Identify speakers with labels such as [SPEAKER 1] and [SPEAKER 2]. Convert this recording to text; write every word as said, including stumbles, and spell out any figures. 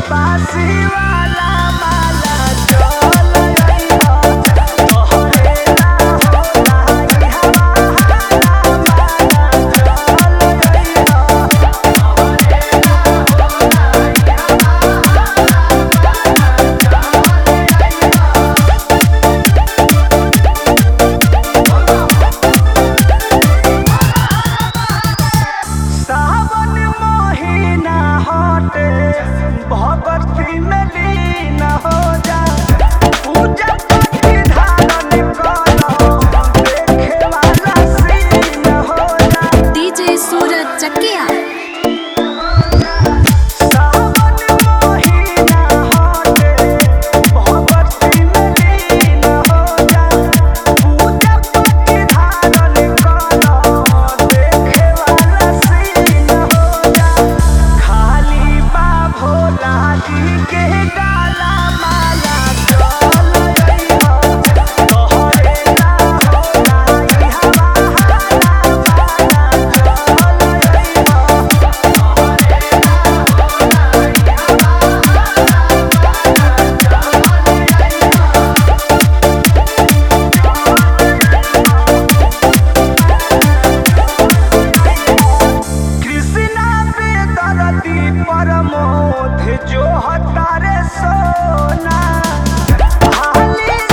[SPEAKER 1] बासी वाला माला चल अइहा तोहरे ना होला ई हवा हाला माला चल अइहा तोहरे ना होला ई हवा सावन महीना हटे भगवती में लीन हो जा पूजा पाठ धारण करो देखे वाला सीन हो जा
[SPEAKER 2] डीजे सूरज चकिया
[SPEAKER 1] सावन महीना हटे भगवती में लीन हो जा पूजा पाठ धारण करो देखे वाला सीन हो जा खाली बा भोला जी के डाला माला चल अइहा तोहरे ना होला ई हवा हाला माला चल अइहा तोहरे ना होला ई हवा कृष्णा बेदरदी प्रमोद जो हतारे सोना हाली